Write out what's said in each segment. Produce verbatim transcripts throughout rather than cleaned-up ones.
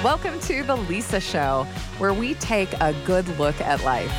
Welcome to The Lisa Show, where we take a good look at life.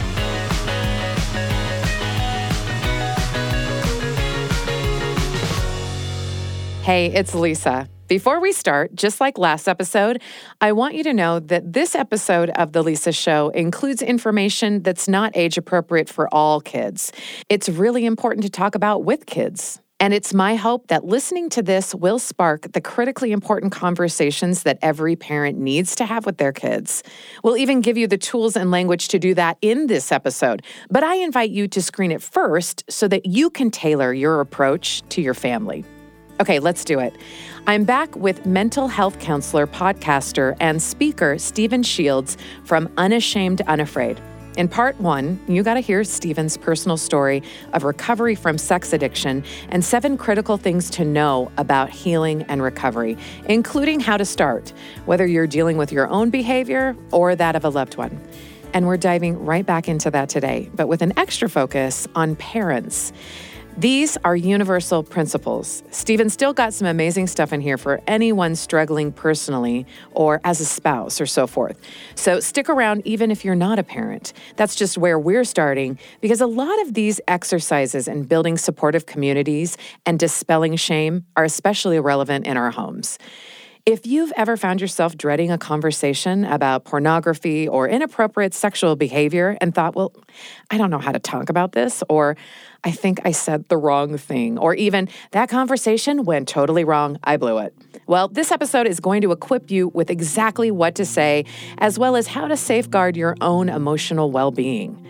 Hey, it's Lisa. Before we start, just like last episode, I want you to know that this episode of The Lisa Show includes information that's not age appropriate for all kids. It's really important to talk about with kids. And it's my hope that listening to this will spark the critically important conversations that every parent needs to have with their kids. We'll even give you the tools and language to do that in this episode. But I invite you to screen it first so that you can tailor your approach to your family. Okay, let's do it. I'm back with mental health counselor, podcaster, and speaker Stephen Shields from Unashamed Unafraid. In part one, you got to hear Stephen's personal story of recovery from sex addiction and seven critical things to know about healing and recovery, including how to start, whether you're dealing with your own behavior or that of a loved one. And we're diving right back into that today, but with an extra focus on parents. These are universal principles. Stephen still got some amazing stuff in here for anyone struggling personally or as a spouse or so forth. So stick around even if you're not a parent. That's just where we're starting, because a lot of these exercises in building supportive communities and dispelling shame are especially relevant in our homes. If you've ever found yourself dreading a conversation about pornography or inappropriate sexual behavior and thought, well, I don't know how to talk about this, or I think I said the wrong thing, or even that conversation went totally wrong, I blew it. Well, this episode is going to equip you with exactly what to say, as well as how to safeguard your own emotional well-being.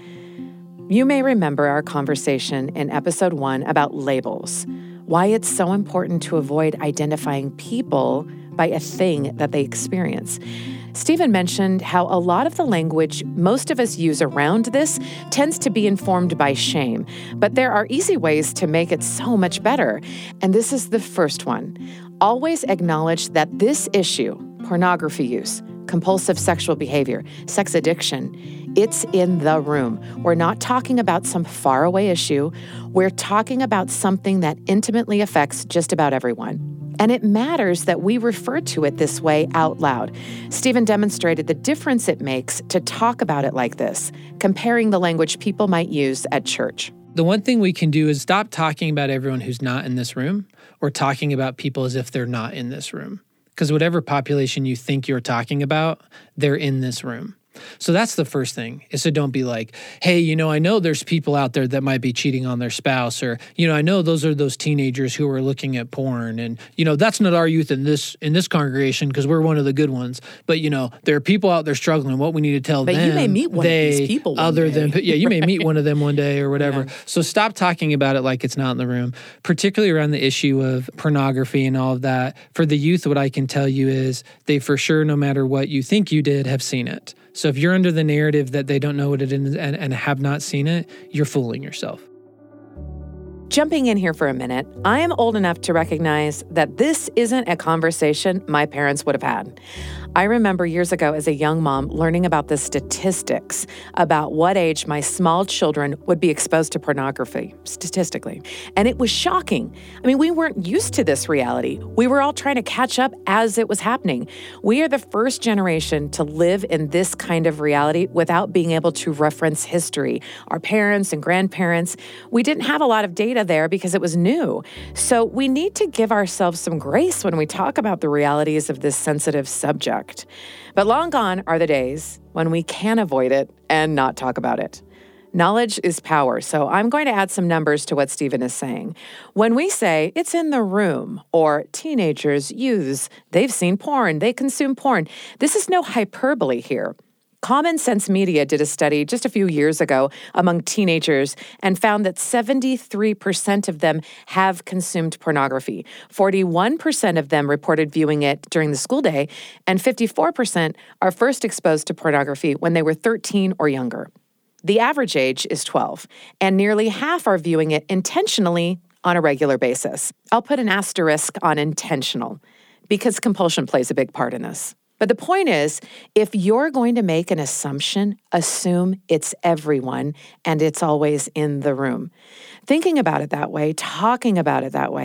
You may remember our conversation in episode one about labels, why it's so important to avoid identifying people by a thing that they experience. Stephen mentioned how a lot of the language most of us use around this tends to be informed by shame, but there are easy ways to make it so much better. And this is the first one. Always acknowledge that this issue, pornography use, compulsive sexual behavior, sex addiction, it's in the room. We're not talking about some faraway issue. We're talking about something that intimately affects just about everyone. And it matters that we refer to it this way out loud. Stephen demonstrated the difference it makes to talk about it like this, comparing the language people might use at church. The one thing we can do is stop talking about everyone who's not in this room, or talking about people as if they're not in this room. Because whatever population you think you're talking about, they're in this room. So that's the first thing, is to don't be like, hey, you know, I know there's people out there that might be cheating on their spouse, or, you know, I know those are those teenagers who are looking at porn, and, you know, that's not our youth in this in this congregation because we're one of the good ones. But, you know, there are people out there struggling. What we need to tell but them, you may meet one they, of these people one other day. than, yeah, you may meet one of them one day or whatever. Yeah. So stop talking about it like it's not in the room, particularly around the issue of pornography and all of that. For the youth, what I can tell you is they for sure, no matter what you think you did, have seen it. So if you're under the narrative that they don't know what it is and, and have not seen it, you're fooling yourself. Jumping in here for a minute, I am old enough to recognize that this isn't a conversation my parents would have had. I remember years ago as a young mom learning about the statistics about what age my small children would be exposed to pornography, statistically. And it was shocking. I mean, we weren't used to this reality. We were all trying to catch up as it was happening. We are the first generation to live in this kind of reality without being able to reference history. Our parents and grandparents, we didn't have a lot of data there because it was new. So we need to give ourselves some grace when we talk about the realities of this sensitive subject. But long gone are the days when we can avoid it and not talk about it. Knowledge is power, so I'm going to add some numbers to what Stephen is saying. When we say it's in the room, or teenagers, youths, they've seen porn, they consume porn, this is no hyperbole here. Common Sense Media did a study just a few years ago among teenagers and found that seventy-three percent of them have consumed pornography. forty-one percent of them reported viewing it during the school day, and fifty-four percent are first exposed to pornography when they were thirteen or younger. The average age is twelve, and nearly half are viewing it intentionally on a regular basis. I'll put an asterisk on intentional, because compulsion plays a big part in this. But the point is, if you're going to make an assumption, assume it's everyone and it's always in the room. Thinking about it that way, talking about it that way,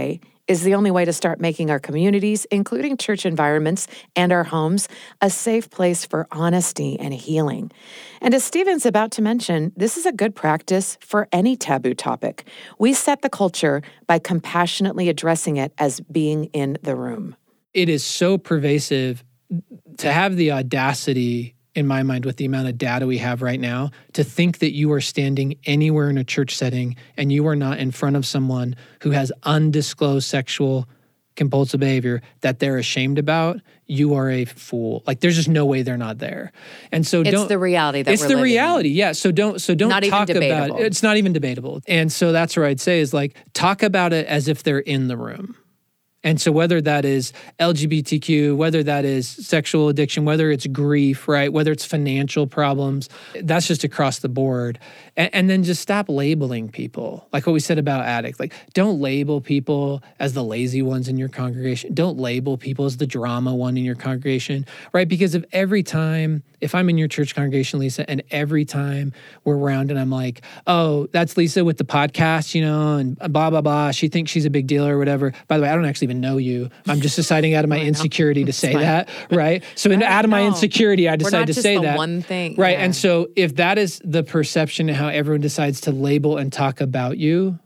is the only way to start making our communities, including church environments and our homes, a safe place for honesty and healing. And as Stephen's about to mention, this is a good practice for any taboo topic. We set the culture by compassionately addressing it as being in the room. It is so pervasive to have the audacity, in my mind, with the amount of data we have right now, to think that you are standing anywhere in a church setting and you are not in front of someone who has undisclosed sexual compulsive behavior that they're ashamed about, you are a fool. Like, there's just no way they're not there. And so it's don't, the reality that it's we're the living reality. in. Yeah. So don't, so don't not talk even about debatable. it. It's not even debatable. And so that's where I'd say is like, talk about it as if they're in the room. And so whether that is L G B T Q, whether that is sexual addiction, whether it's grief, right, whether it's financial problems, that's just across the board. And, and then just stop labeling people. Like what we said about addicts. Like, don't label people as the lazy ones in your congregation. Don't label people as the drama one in your congregation, right? Because if every time, if I'm in your church congregation, Lisa, and every time we're around and I'm like, oh, that's Lisa with the podcast, you know, and blah, blah, blah. She thinks she's a big deal or whatever. By the way, I don't actually even know you. I'm just deciding out of my insecurity to say that, right? So in, out of my insecurity, I decided to say that. One thing, right? Yeah. And so if that is the perception and how everyone decides to label and talk about you,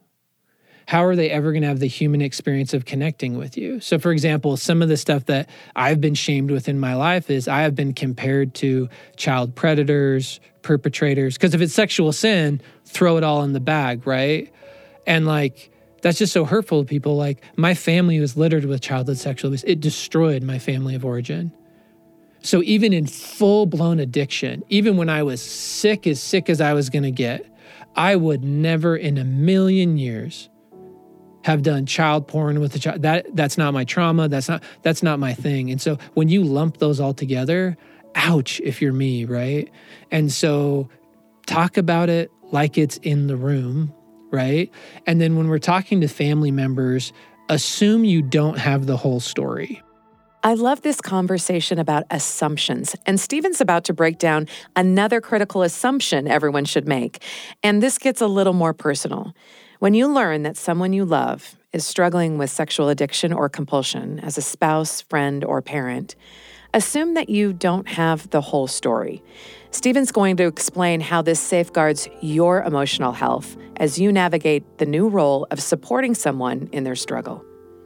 how are they ever going to have the human experience of connecting with you? So for example, some of the stuff that I've been shamed with in my life is I have been compared to child predators, perpetrators, because if it's sexual sin, throw it all in the bag, right? And like, that's just so hurtful to people. Like, my family was littered with childhood sexual abuse. It destroyed my family of origin. So even in full-blown addiction, even when I was sick as sick as I was going to get, I would never in a million years have done child porn with a child. That that's not my trauma. That's not that's not my thing. And so when you lump those all together, ouch, if you're me, right? And so talk about it like it's in the room, right? And then when we're talking to family members, assume you don't have the whole story. I love this conversation about assumptions, and Stephen's about to break down another critical assumption everyone should make. And this gets a little more personal. When you learn that someone you love is struggling with sexual addiction or compulsion as a spouse, friend, or parent, assume that you don't have the whole story. Stephen's going to explain how this safeguards your emotional health as you navigate the new role of supporting someone in their struggle.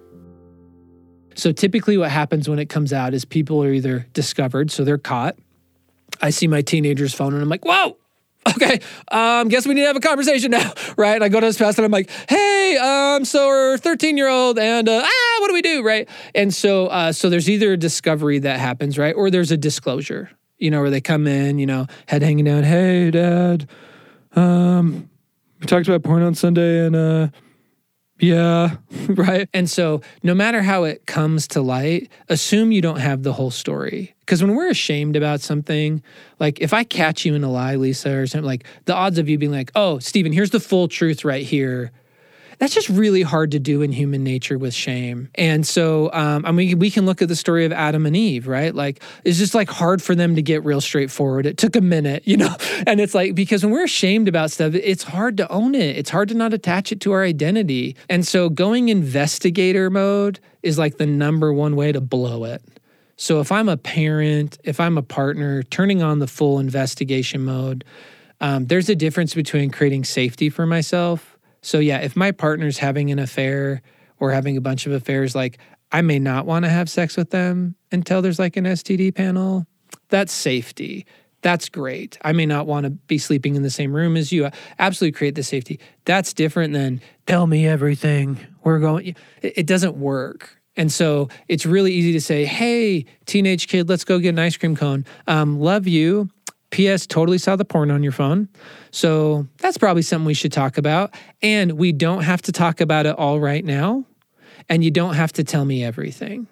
So typically what happens when it comes out is people are either discovered, so they're caught. I see my teenager's phone and I'm like, whoa, okay, um, guess we need to have a conversation now, right? And I go to his spouse and I'm like, hey, um, so our thirteen-year-old and, uh, ah, what do we do, right? And so uh, so there's either a discovery that happens, right? Or there's a disclosure, you know, where they come in, you know, head hanging down, hey, Dad, um, we talked about porn on Sunday and, uh, yeah, right? And so no matter how it comes to light, assume you don't have the whole story. Because when we're ashamed about something, like if I catch you in a lie, Lisa, or something, like the odds of you being like, oh, Stephen, here's the full truth right here. That's just really hard to do in human nature with shame. And so, um, I mean, we can look at the story of Adam and Eve, right? Like, it's just like hard for them to get real straightforward. It took a minute, you know? And it's like, because when we're ashamed about stuff, it's hard to own it. It's hard to not attach it to our identity. And so going investigator mode is like the number one way to blow it. So if I'm a parent, if I'm a partner, turning on the full investigation mode, um, there's a difference between creating safety for myself. So yeah, if my partner's having an affair or having a bunch of affairs, like I may not want to have sex with them until there's like an S T D panel. That's safety. That's great. I may not want to be sleeping in the same room as you. Absolutely create the safety. That's different than tell me everything. We're going, it, it doesn't work. And so it's really easy to say, hey, teenage kid, let's go get an ice cream cone. Um, love you. P S totally saw the porn on your phone. So that's probably something we should talk about. And we don't have to talk about it all right now. And you don't have to tell me everything.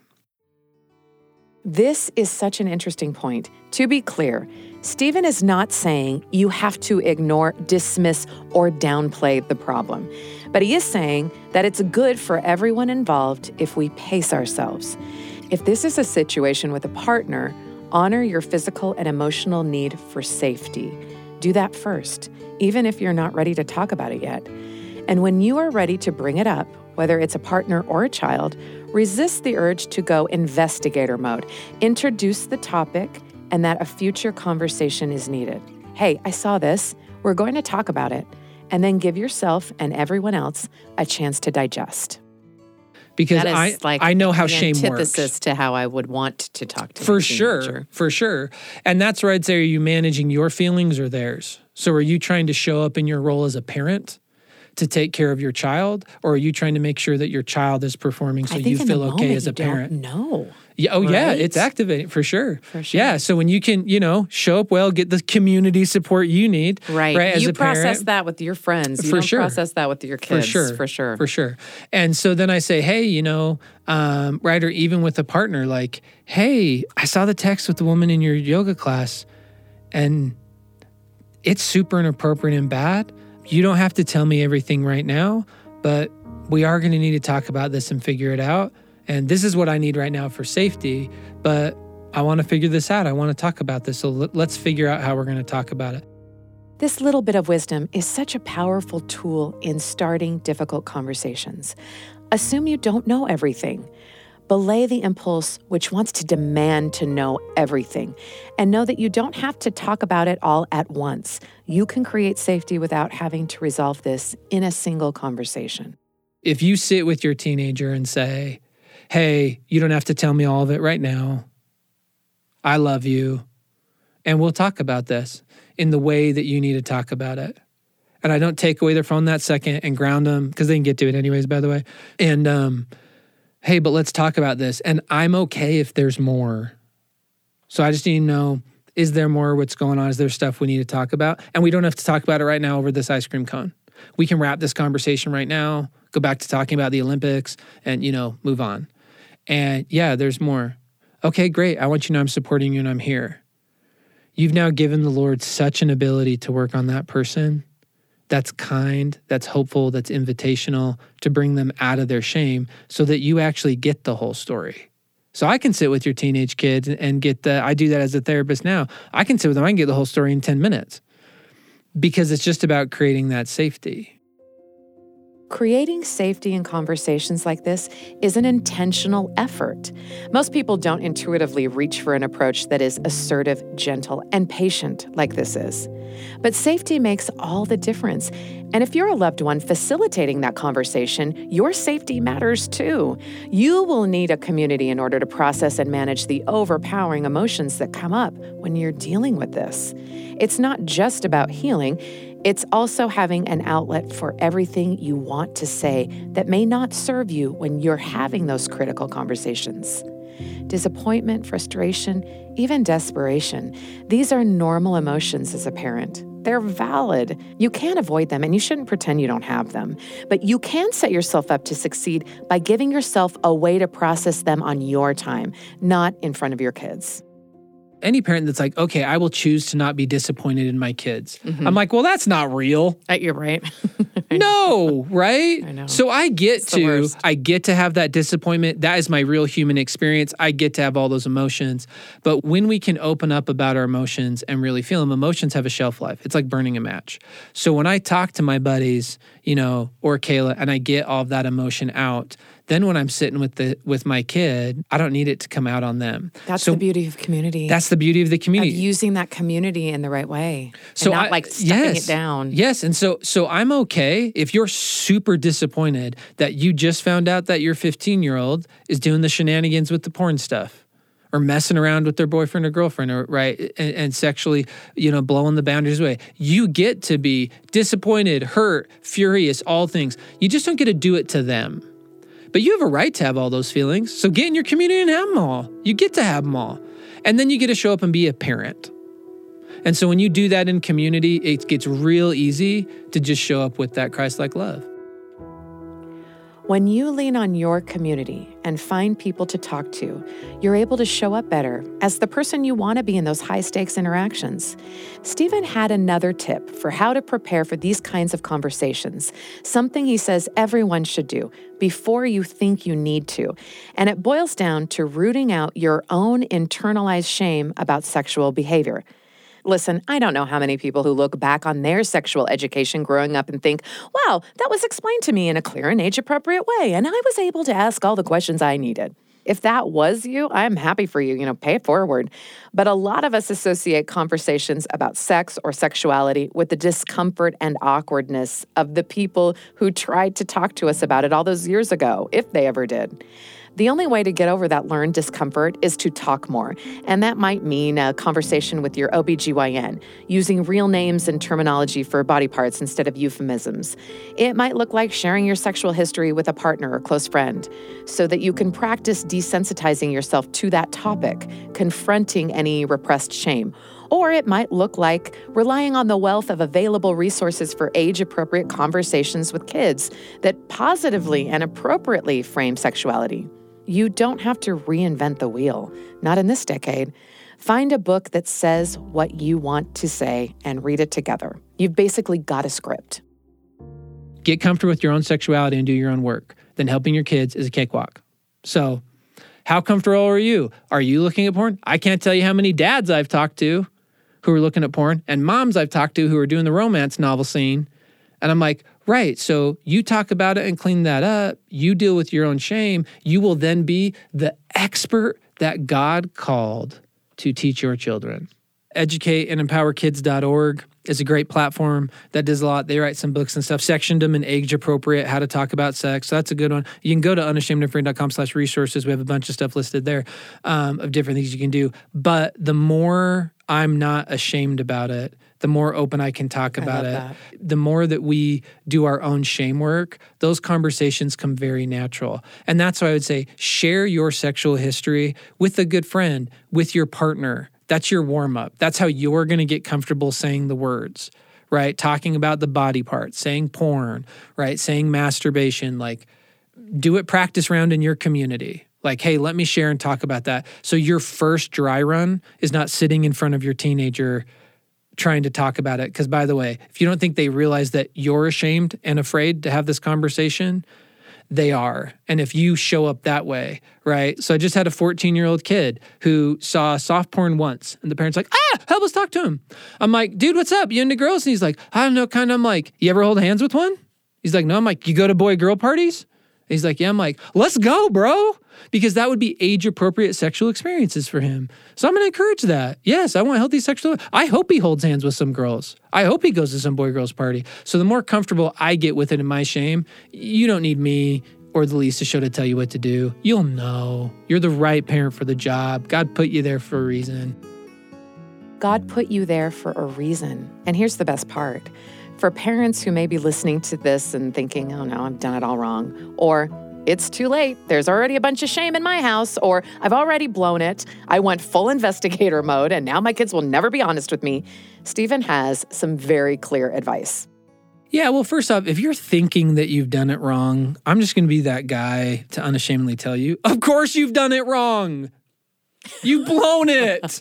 This is such an interesting point. To be clear, Stephen is not saying you have to ignore, dismiss, or downplay the problem. But he is saying that it's good for everyone involved if we pace ourselves. If this is a situation with a partner, honor your physical and emotional need for safety. Do that first, even if you're not ready to talk about it yet. And when you are ready to bring it up whether it's a partner or a child, resist the urge to go investigator mode. Introduce the topic and that a future conversation is needed. Hey, I saw this. We're going to talk about it. And then give yourself and everyone else a chance to digest. Because That is I like I know how the shame works. antithesis to how I would want to talk to For my sure, teenager. for sure. And that's where I'd say, are you managing your feelings or theirs? So are you trying to show up in your role as a parent to take care of your child? Or are you trying to make sure that your child is performing so I think you in feel the okay moment as a you don't parent? know. Yeah, oh, yeah, right? it's activating for sure. For sure. Yeah, so when you can, you know, show up well, get the community support you need. Right. right as you a process parent, that with your friends. You For don't sure. process that with your kids. For sure. For sure. For sure. And so then I say, hey, you know, um, right, or even with a partner, like, hey, I saw the text with the woman in your yoga class and it's super inappropriate and bad. You don't have to tell me everything right now, but we are going to need to talk about this and figure it out. And this is what I need right now for safety, but I want to figure this out. I want to talk about this. So let, let's figure out how we're going to talk about it. This little bit of wisdom is such a powerful tool in starting difficult conversations. Assume you don't know everything. Belay the impulse which wants to demand to know everything. And know that you don't have to talk about it all at once. You can create safety without having to resolve this in a single conversation. If you sit with your teenager and say, hey, you don't have to tell me all of it right now. I love you. And we'll talk about this in the way that you need to talk about it. And I don't take away their phone that second and ground them, because they can get to it anyways, by the way. And, um, hey, but let's talk about this. And I'm okay if there's more. So I just need to know, is there more? What's going on? Is there stuff we need to talk about? And we don't have to talk about it right now over this ice cream cone. We can wrap this conversation right now, go back to talking about the Olympics and, you know, move on. And yeah, there's more. Okay, great. I want you to know I'm supporting you and I'm here. You've now given the Lord such an ability to work on that person that's kind, that's hopeful, that's invitational, to bring them out of their shame so that you actually get the whole story. So I can sit with your teenage kids and get the, I do that as a therapist now. I can sit with them, I can get the whole story in ten minutes because it's just about creating that safety. Creating safety in conversations like this is an intentional effort. Most people don't intuitively reach for an approach that is assertive, gentle, and patient like this is. But safety makes all the difference. And if you're a loved one facilitating that conversation, your safety matters too. You will need a community in order to process and manage the overpowering emotions that come up when you're dealing with this. It's not just about healing. It's also having an outlet for everything you want to say that may not serve you when you're having those critical conversations. Disappointment, frustration, even desperation. These are normal emotions as a parent. They're valid. You can't avoid them, and you shouldn't pretend you don't have them. But you can set yourself up to succeed by giving yourself a way to process them on your time, not in front of your kids. Any parent that's like, okay, I will choose to not be disappointed in my kids. Mm-hmm. I'm like, well, that's not real. Uh, you're right. No, right? I know. So I get It's the to, worst. I get to have that disappointment. That is my real human experience. I get to have all those emotions. But when we can open up about our emotions and really feel them, emotions have a shelf life. It's like burning a match. So when I talk to my buddies, you know, or Kayla, and I get all of that emotion out, then when I'm sitting with the with my kid, I don't need it to come out on them. That's so the beauty of community. That's the beauty of the community. Of using that community in the right way. So and not I, like stuffing yes, it down. Yes. And so so I'm okay if you're super disappointed that you just found out that your fifteen-year-old is doing the shenanigans with the porn stuff or messing around with their boyfriend or girlfriend, or right, and, and sexually, you know, blowing the boundaries away. You get to be disappointed, hurt, furious, all things. You just don't get to do it to them. But you have a right to have all those feelings. So get in your community and have them all. You get to have them all. And then you get to show up and be a parent. And so when you do that in community, it gets real easy to just show up with that Christ-like love. When you lean on your community and find people to talk to, you're able to show up better as the person you want to be in those high-stakes interactions. Stephen had another tip for how to prepare for these kinds of conversations, something he says everyone should do before you think you need to. And it boils down to rooting out your own internalized shame about sexual behavior. Listen, I don't know how many people who look back on their sexual education growing up and think, wow, that was explained to me in a clear and age-appropriate way, and I was able to ask all the questions I needed. If that was you, I'm happy for you, you know, pay it forward. But a lot of us associate conversations about sex or sexuality with the discomfort and awkwardness of the people who tried to talk to us about it all those years ago, if they ever did. The only way to get over that learned discomfort is to talk more, and that might mean a conversation with your O B G Y N, using real names and terminology for body parts instead of euphemisms. It might look like sharing your sexual history with a partner or close friend, so that you can practice desensitizing yourself to that topic, confronting any repressed shame. Or it might look like relying on the wealth of available resources for age-appropriate conversations with kids that positively and appropriately frame sexuality. You don't have to reinvent the wheel, not in this decade. Find a book that says what you want to say and read it together. You've basically got a script. Get comfortable with your own sexuality and do your own work. Then helping your kids is a cakewalk. So, how comfortable are you? Are you looking at porn? I can't tell you how many dads I've talked to who are looking at porn, and moms I've talked to who are doing the romance novel scene. And I'm like, right, so you talk about it and clean that up. You deal with your own shame. You will then be the expert that God called to teach your children. educate and empower kids dot org is a great platform that does a lot. They write some books and stuff, sectioned them in age appropriate, how to talk about sex. So that's a good one. You can go to unashamed and free dot com slash resources. We have a bunch of stuff listed there um, of different things you can do. But the more I'm not ashamed about it, the more open I can talk about it, that. the more that we do our own shame work, those conversations come very natural. And that's why I would say share your sexual history with a good friend, with your partner. That's your warm-up. That's how you're going to get comfortable saying the words, right? Talking about the body parts, saying porn, right? Saying masturbation, like do it practice round in your community. Like, hey, let me share and talk about that. So your first dry run is not sitting in front of your teenager trying to talk about it. Because by the way, if you don't think they realize that you're ashamed and afraid to have this conversation, they are. And if you show up that way, right? So I just had a fourteen-year-old kid who saw soft porn once, and the parents like, ah, help us talk to him. I'm like, dude, what's up? You into girls? And he's like, I don't know, kind of. I'm like, you ever hold hands with one? He's like, no. I'm like, you go to boy-girl parties? And he's like, yeah. I'm like, let's go, bro. Because that would be age-appropriate sexual experiences for him. So I'm going to encourage that. Yes, I want healthy sexual... I hope he holds hands with some girls. I hope he goes to some boy-girls party. So the more comfortable I get with it in my shame, you don't need me or the Lisa Show to tell you what to do. You'll know. You're the right parent for the job. God put you there for a reason. God put you there for a reason. And here's the best part. For parents who may be listening to this and thinking, oh no, I've done it all wrong, or it's too late, there's already a bunch of shame in my house, or I've already blown it, I went full investigator mode, and now my kids will never be honest with me, Stephen has some very clear advice. Yeah, well, first off, if you're thinking that you've done it wrong, I'm just going to be that guy to unashamedly tell you, of course you've done it wrong. You've blown it.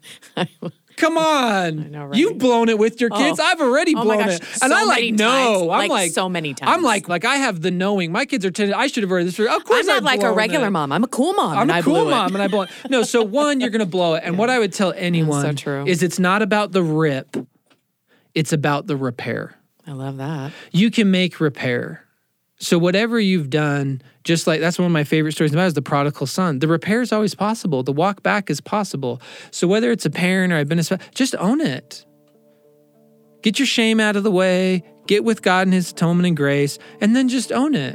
Come on. I know, right? You've blown it with your kids. Oh. I've already Oh blown my gosh, it. so And I like many know. times. I'm Like, like so many times. I'm like, like I have the knowing. My kids are ten. I should have already this. Of course I'm not I've like a blown regular it. mom. I'm a cool mom. I'm and a I cool blew mom it. and I blow it. No, so one, you're going to blow it. And what I would tell anyone so true. is it's not about the rip. It's about the repair. I love that. You can make repair. So whatever you've done, just like that's one of my favorite stories about is the prodigal son. The repair is always possible. The walk back is possible. So whether it's a parent or I've been a spouse, just own it. Get your shame out of the way, get with God and his atonement and grace, and then just own it.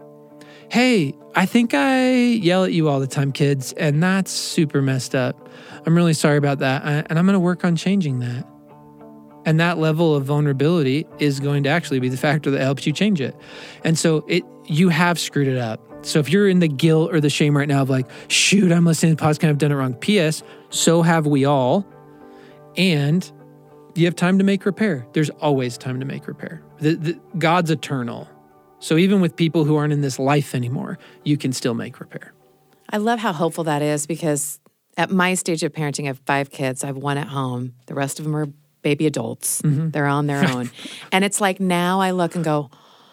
Hey, I think I yell at you all the time, kids, and that's super messed up. I'm really sorry about that, and I'm going to work on changing that. And that level of vulnerability is going to actually be the factor that helps you change it. And so it you have screwed it up. So if you're in the guilt or the shame right now of like, shoot, I'm listening to the podcast, I've done it wrong. P S, so have we all. And you have time to make repair. There's always time to make repair. The, the, God's eternal. So even with people who aren't in this life anymore, you can still make repair. I love how hopeful that is because at my stage of parenting, I have five kids. I have one at home. The rest of them are baby adults. Mm-hmm. They're on their own. And it's like now I look and go,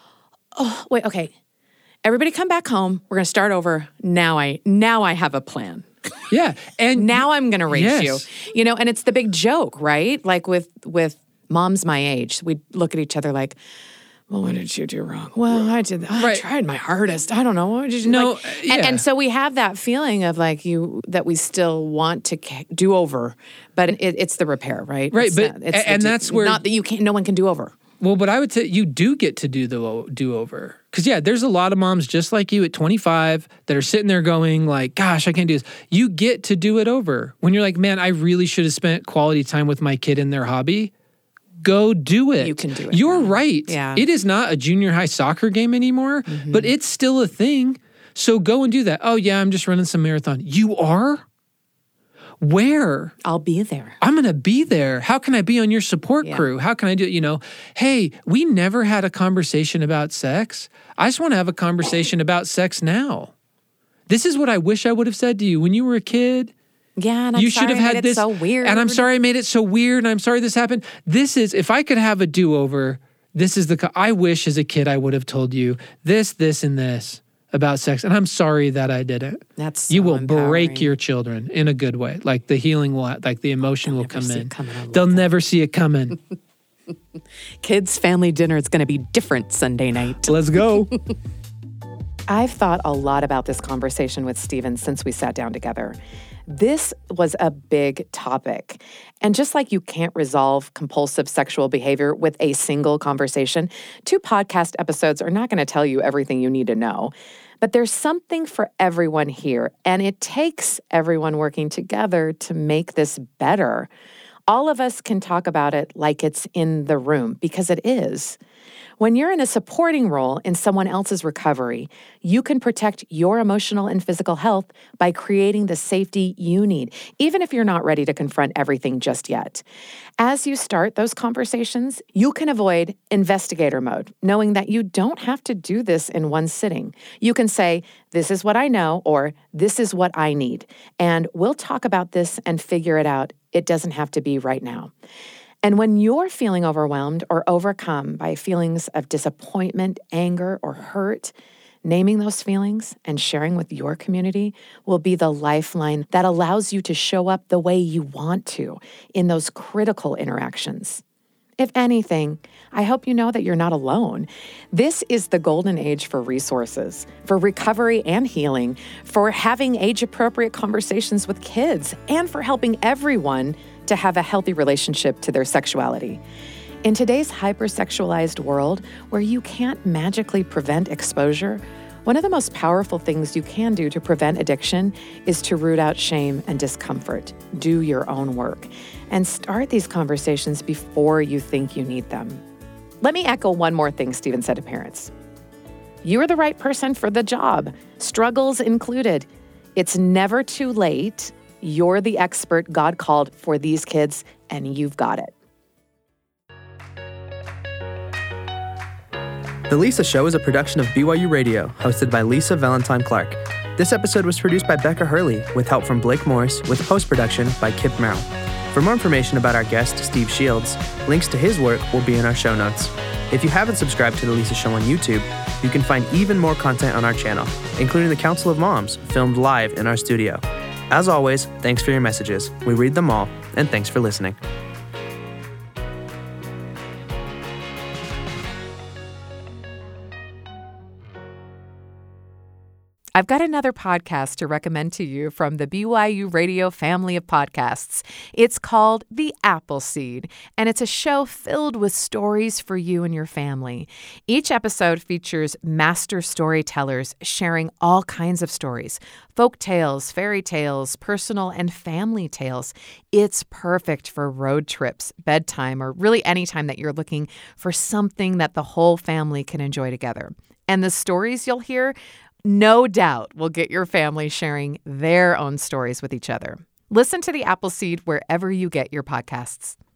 oh, wait, okay. Everybody come back home. We're going to start over. Now I now I have a plan. Yeah. And now I'm going to raise yes. you. You know, and it's the big joke, right? Like with with moms my age, we look at each other like, well, what did you do wrong? Well, I did. I right. tried my hardest. I don't know. What did you no, like, uh, yeah. and, and so we have that feeling of like you that we still want to do over, but it, it's the repair, right? Right, it's but not, it's and the, that's where not that you can't. No one can do over. Well, but I would say you do get to do the do over. Because, yeah, there's a lot of moms just like you at twenty-five that are sitting there going like, gosh, I can't do this. You get to do it over. When you're like, man, I really should have spent quality time with my kid in their hobby. Go do it. You can do it. You're now. right. Yeah. It is not a junior high soccer game anymore, mm-hmm. but it's still a thing. So go and do that. Oh, yeah, I'm just running some marathon. You are? Where? I'll be there. I'm going to be there. How can I be on your support yeah. crew? How can I do it? You know, hey, we never had a conversation about sex. I just want to have a conversation about sex now. This is what I wish I would have said to you when you were a kid. Yeah, and I'm you sorry should have I had made this, it so weird. And I'm sorry I made it so weird, and I'm sorry this happened. This is, if I could have a do-over, this is the, I wish as a kid I would have told you this, this, and this about sex, and I'm sorry that I didn't. That's so you will empowering. break your children in a good way. Like the healing will, like the emotion They'll will come in. They'll that. never see it coming. Kids' family dinner is going to be different Sunday night. Let's go. I've thought a lot about this conversation with Stephen since we sat down together. This was a big topic. And just like you can't resolve compulsive sexual behavior with a single conversation, two podcast episodes are not going to tell you everything you need to know. But there's something for everyone here, and it takes everyone working together to make this better. All of us can talk about it like it's in the room, because it is. When you're in a supporting role in someone else's recovery, you can protect your emotional and physical health by creating the safety you need, even if you're not ready to confront everything just yet. As you start those conversations, you can avoid investigator mode, knowing that you don't have to do this in one sitting. You can say, this is what I know, or this is what I need, and we'll talk about this and figure it out. It doesn't have to be right now. And when you're feeling overwhelmed or overcome by feelings of disappointment, anger, or hurt, naming those feelings and sharing with your community will be the lifeline that allows you to show up the way you want to in those critical interactions. If anything, I hope you know that you're not alone. This is the golden age for resources, for recovery and healing, for having age-appropriate conversations with kids, and for helping everyone to have a healthy relationship to their sexuality. In today's hypersexualized world, where you can't magically prevent exposure, one of the most powerful things you can do to prevent addiction is to root out shame and discomfort. Do your own work and start these conversations before you think you need them. Let me echo one more thing Stephen said to parents. You are the right person for the job, struggles included. It's never too late. You're the expert God called for these kids, and you've got it. The Lisa Show is a production of B Y U Radio, hosted by Lisa Valentine Clark. This episode was produced by Becca Hurley, with help from Blake Morris, with post-production by Kip Merrill. For more information about our guest, Steve Shields, links to his work will be in our show notes. If you haven't subscribed to The Lisa Show on YouTube, you can find even more content on our channel, including the Council of Moms, filmed live in our studio. As always, thanks for your messages. We read them all, and thanks for listening. I've got another podcast to recommend to you from the B Y U Radio family of podcasts. It's called The Appleseed, and it's a show filled with stories for you and your family. Each episode features master storytellers sharing all kinds of stories, folk tales, fairy tales, personal and family tales. It's perfect for road trips, bedtime, or really any time that you're looking for something that the whole family can enjoy together. And the stories you'll hear, no doubt, will get your family sharing their own stories with each other. Listen to The Appleseed wherever you get your podcasts.